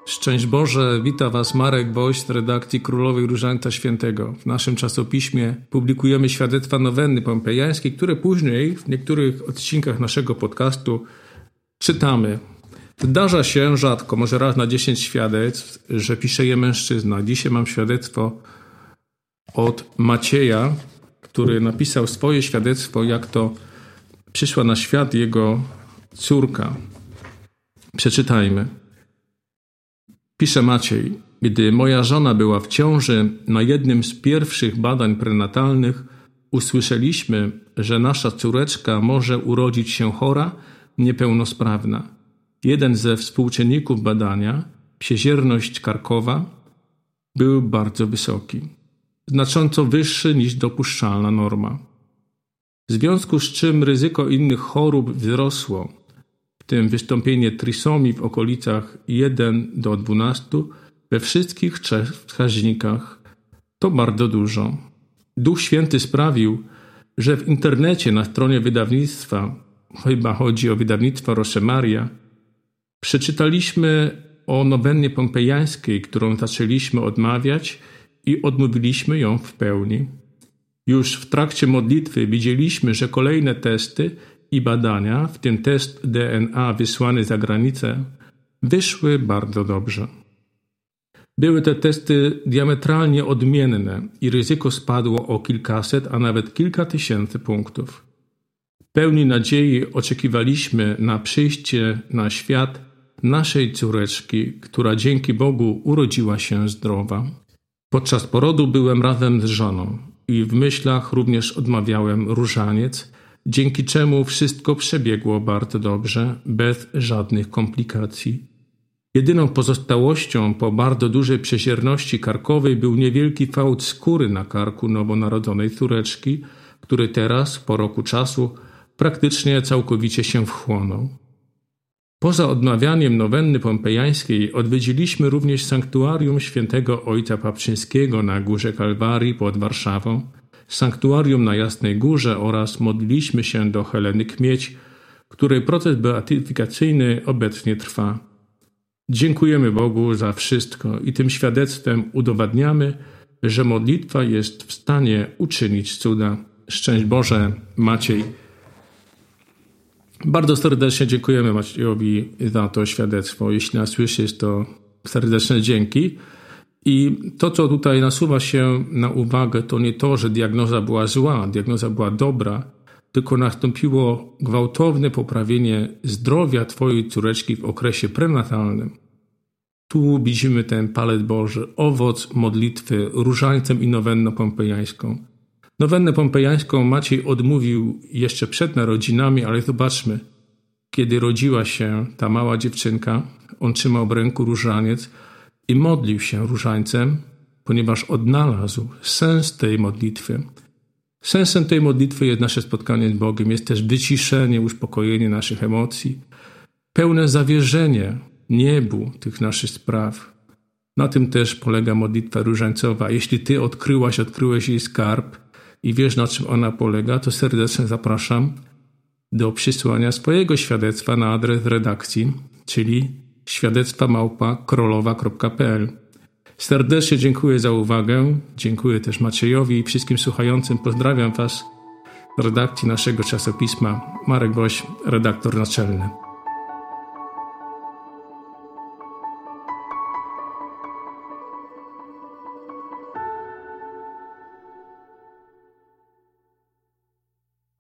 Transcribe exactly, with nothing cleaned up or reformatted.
Szczęść Boże, wita Was Marek Boś z redakcji Królowej Różańca Świętego. W naszym czasopiśmie publikujemy świadectwa nowenny pompejańskiej, które później w niektórych odcinkach naszego podcastu czytamy. Zdarza się rzadko, może raz na dziesięć świadectw, że pisze je mężczyzna. Dzisiaj mam świadectwo od Macieja, który napisał swoje świadectwo, jak to przyszła na świat jego córka. Przeczytajmy. Pisze Maciej: gdy moja żona była w ciąży, na jednym z pierwszych badań prenatalnych usłyszeliśmy, że nasza córeczka może urodzić się chora, niepełnosprawna. Jeden ze współczynników badania, psiezierność karkowa, był bardzo wysoki, znacząco wyższy niż dopuszczalna norma. W związku z czym ryzyko innych chorób wzrosło, w tym wystąpienie trisomii w okolicach jeden do dwunastu we wszystkich trzech wskaźnikach. To bardzo dużo. Duch Święty sprawił, że w internecie na stronie wydawnictwa, chyba chodzi o wydawnictwo Roszemaria, przeczytaliśmy o nowennie pompejańskiej, którą zaczęliśmy odmawiać i odmówiliśmy ją w pełni. Już w trakcie modlitwy widzieliśmy, że kolejne testy i badania, w tym test D N A wysłany za granicę, wyszły bardzo dobrze. Były te testy diametralnie odmienne i ryzyko spadło o kilkaset, a nawet kilka tysięcy punktów. Pełni nadziei oczekiwaliśmy na przyjście na świat naszej córeczki, która dzięki Bogu urodziła się zdrowa. Podczas porodu byłem razem z żoną i w myślach również odmawiałem różaniec, dzięki czemu wszystko przebiegło bardzo dobrze, bez żadnych komplikacji. Jedyną pozostałością po bardzo dużej przezierności karkowej był niewielki fałd skóry na karku nowonarodzonej córeczki, który teraz, po roku czasu, praktycznie całkowicie się wchłonął. Poza odmawianiem nowenny pompejańskiej odwiedziliśmy również sanktuarium świętego Ojca Papczyńskiego na Górze Kalwarii pod Warszawą, sanktuarium na Jasnej Górze oraz modliliśmy się do Heleny Kmieć, której proces beatyfikacyjny obecnie trwa. Dziękujemy Bogu za wszystko i tym świadectwem udowadniamy, że modlitwa jest w stanie uczynić cuda. Szczęść Boże, Maciej. Bardzo serdecznie dziękujemy Maciejowi za to świadectwo. Jeśli nas słyszysz, to serdeczne dzięki. I to, co tutaj nasuwa się na uwagę, to nie to, że diagnoza była zła, diagnoza była dobra, tylko nastąpiło gwałtowne poprawienie zdrowia Twojej córeczki w okresie prenatalnym. Tu widzimy ten palec Boży, owoc modlitwy różańcem i nowenną pompejańską. Nowennę pompejańską Maciej odmówił jeszcze przed narodzinami, ale zobaczmy, kiedy rodziła się ta mała dziewczynka, on trzymał w ręku różaniec i modlił się różańcem, ponieważ odnalazł sens tej modlitwy. Sensem tej modlitwy jest nasze spotkanie z Bogiem, jest też wyciszenie, uspokojenie naszych emocji, pełne zawierzenie niebu tych naszych spraw. Na tym też polega modlitwa różańcowa. Jeśli Ty odkryłaś, odkryłeś jej skarb i wiesz, na czym ona polega, to serdecznie zapraszam do przysłania swojego świadectwa na adres redakcji, czyli świadectwa małpa krolowa kropka p l. Serdecznie dziękuję za uwagę, dziękuję też Maciejowi i wszystkim słuchającym. Pozdrawiam Was z redakcji naszego czasopisma. Marek Boś, redaktor naczelny.